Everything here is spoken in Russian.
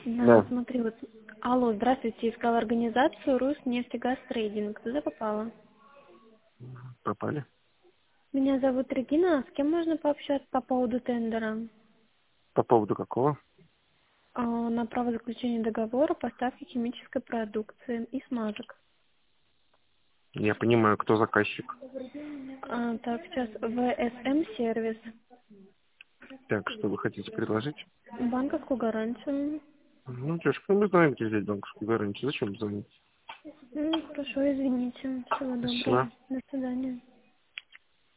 Да. Смотри, вот. Алло, здравствуйте, искала организацию Руснефтегаз Трейдинг. Туда попала. Попали. Меня зовут Регина. С кем можно пообщаться по поводу тендера? По поводу какого? На право заключения договора поставки химической продукции и смазок. Я понимаю, кто заказчик. Так, сейчас ВСМ сервис. Так, что вы хотите предложить? Банковскую гарантию. Ну, девушка, мы знаем, где взять банковскую гарантию. Зачем звонить? Хорошо, извините. Всего Спасибо. доброго. До свидания.